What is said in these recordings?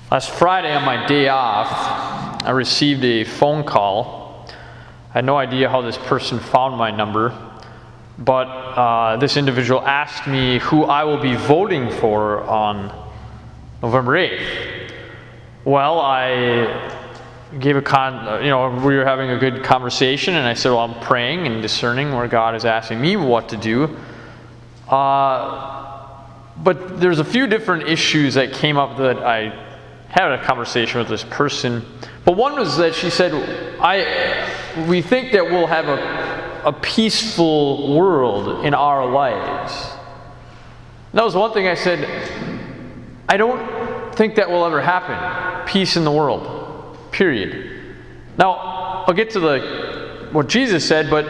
Last Friday on my day off, I received a phone call. I had no idea how this person found my number, but this individual asked me who I will be voting for on November 8th. Well, I gave we were having a good conversation, and I said, well, I'm praying and discerning where God is asking me what to do. But there's a few different issues that came up that I had a conversation with this person. But one was that she said, we think that we'll have a peaceful world in our lives. And that was one thing I said, I don't think that will ever happen. Peace in the world. Period. Now, I'll get to what Jesus said, but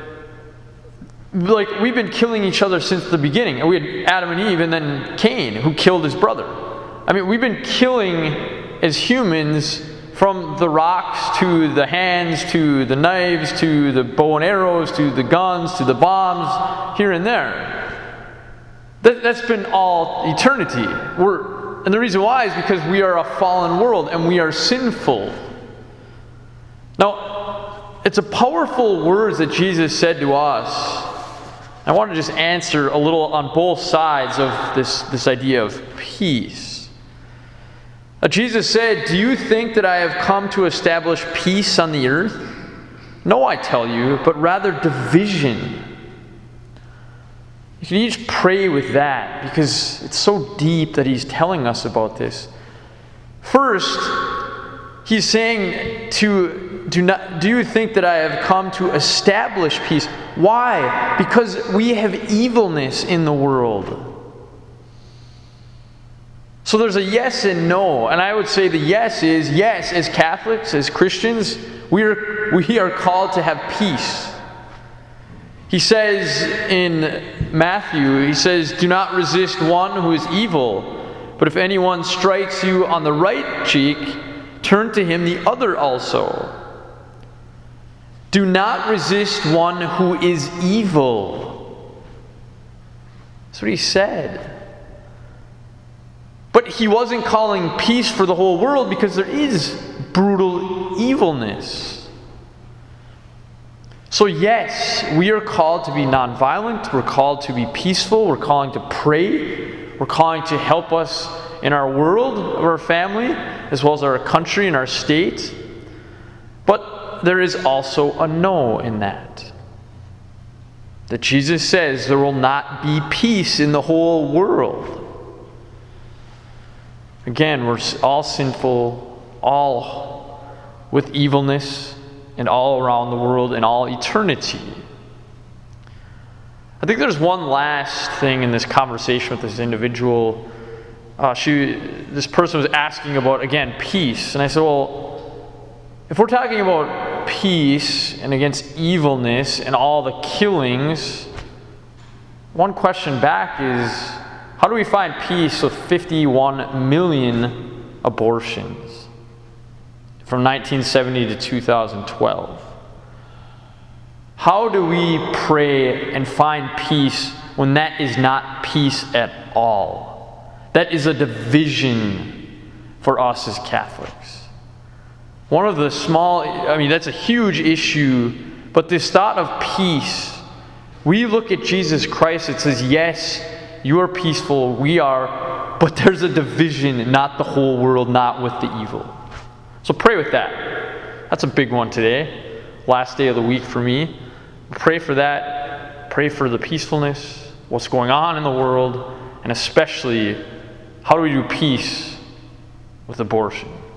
we've been killing each other since the beginning. And we had Adam and Eve and then Cain, who killed his brother. I mean, we've been killing as humans, from the rocks to the hands to the knives to the bow and arrows to the guns to the bombs here and there. That's been all eternity. And the reason why is because we are a fallen world and we are sinful. Now, it's a powerful words that Jesus said to us. I want to just answer a little on both sides of this idea of peace. Jesus said, "Do you think that I have come to establish peace on the earth? No, I tell you, but rather division." You can each pray with that, because it's so deep that he's telling us about this. First, he's saying do you think that I have come to establish peace? Why? Because we have evilness in the world. So there's a yes and no, and I would say the yes is, yes, as Catholics, as Christians, we are called to have peace. He says in Matthew, he says, "Do not resist one who is evil, but if anyone strikes you on the right cheek, turn to him the other also. Do not resist one who is evil." That's what he said. But he wasn't calling peace for the whole world, because there is brutal evilness. So yes, we are called to be nonviolent. We're called to be peaceful. We're calling to pray. We're calling to help us in our world, our family, as well as our country and our state. But there is also a no in that. That Jesus says there will not be peace in the whole world. Again, we're all sinful, all with evilness, and all around the world, and all eternity. I think there's one last thing in this conversation with this individual. This person was asking about, again, peace. And I said, well, if we're talking about peace and against evilness and all the killings, one question back is, how do we find peace with 51 million abortions from 1970 to 2012? How do we pray and find peace when that is not peace at all? That is a division for us as Catholics. One of the that's a huge issue, but this thought of peace, we look at Jesus Christ, it says, yes, you are peaceful, we are, but there's a division, not the whole world, not with the evil. So pray with that. That's a big one today. Last day of the week for me. Pray for that. Pray for the peacefulness, what's going on in the world, and especially, how do we do peace with abortion?